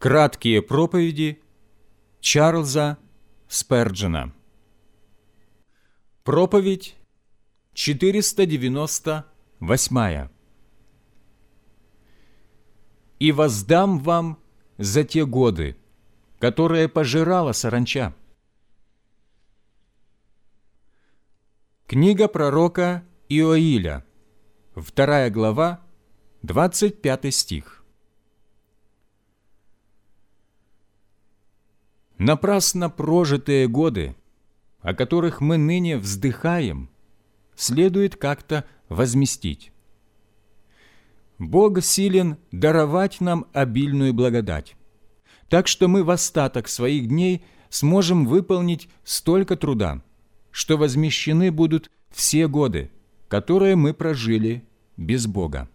Краткие проповеди Чарльза Сперджена. Проповедь 498. «И воздам вам за те годы, которые пожирала саранча». Книга пророка Иоиля, 2 глава, 25 стих. Напрасно прожитые годы, о которых мы ныне вздыхаем, следует как-то возместить. Бог силен даровать нам обильную благодать, так что мы в остаток своих дней сможем выполнить столько труда, что возмещены будут все годы, которые мы прожили без Бога.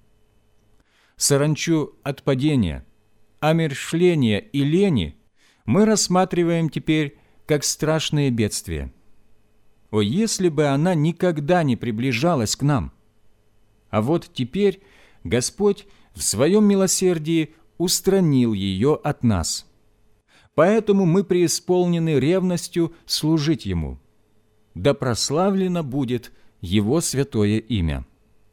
Саранчу от падения, омершления и лени мы рассматриваем теперь как страшные бедствия. О, если бы она никогда не приближалась к нам! А вот теперь Господь в Своем милосердии устранил ее от нас. Поэтому мы преисполнены ревностью служить Ему. Да прославлено будет Его святое имя.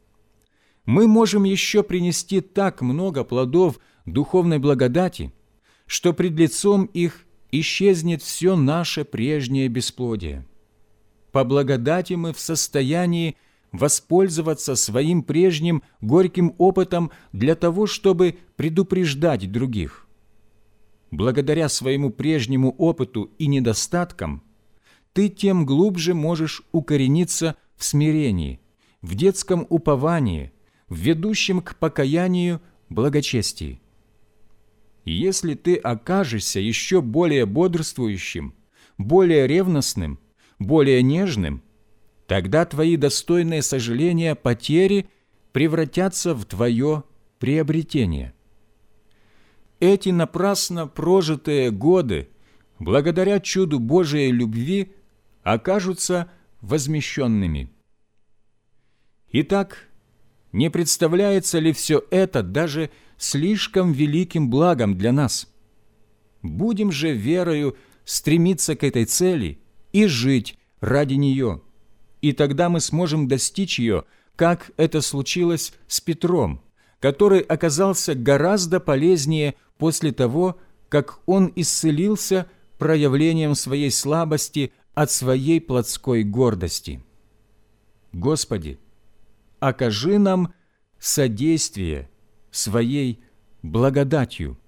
Мы можем еще принести так много плодов духовной благодати, что пред лицом их исчезнет все наше прежнее бесплодие. По благодати мы в состоянии воспользоваться своим прежним горьким опытом для того, чтобы предупреждать других. Благодаря своему прежнему опыту и недостаткам ты тем глубже можешь укорениться в смирении, в детском уповании, в ведущем к покаянию благочестии. Если ты окажешься еще более бодрствующим, более ревностным, более нежным, тогда твои достойные сожаления потери превратятся в твое приобретение. Эти напрасно прожитые годы, благодаря чуду Божией любви, окажутся возмещенными. Итак, не представляется ли все это даже слишком великим благом для нас? Будем же верою стремиться к этой цели и жить ради нее, и тогда мы сможем достичь ее, как это случилось с Петром, который оказался гораздо полезнее после того, как он исцелился проявлением своей слабости от своей плотской гордости. Господи, окажи нам содействие Своей благодатью.